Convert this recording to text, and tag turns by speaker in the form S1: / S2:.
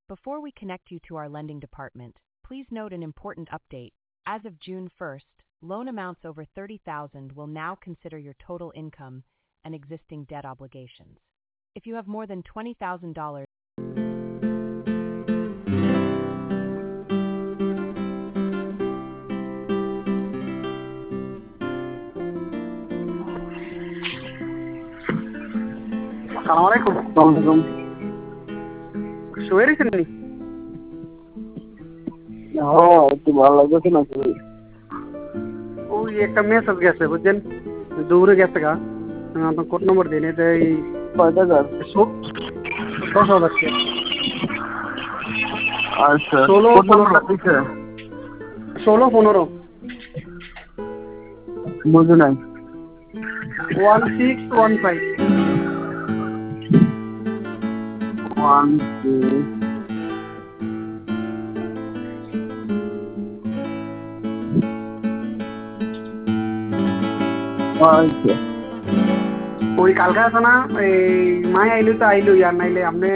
S1: Before we connect you to our lending department, please note an important update. As of June 1st, loan amounts over $30,000 will now consider your total income and existing debt obligations. If you have more than $20,000,
S2: আসসালামু আলাইকুম। শুয়ে রেখেন নি?
S3: একটু ভালো লাগছে না।
S2: ওই একটা মেসেজ গেছে বুঝছেন, দৌড়ে গেছে গা। আপনার কোড নম্বর দিন। এটা এই
S3: 6,000।
S2: 10,000 টাকা।
S3: আচ্ছা,
S2: 16-15
S3: বুঝি নাই।
S2: 1615
S3: 1 2 আচ্ছা।
S2: ওই কালকে আছে না, এই মাই আইলে তো আইলো, আর নাইলে আপনি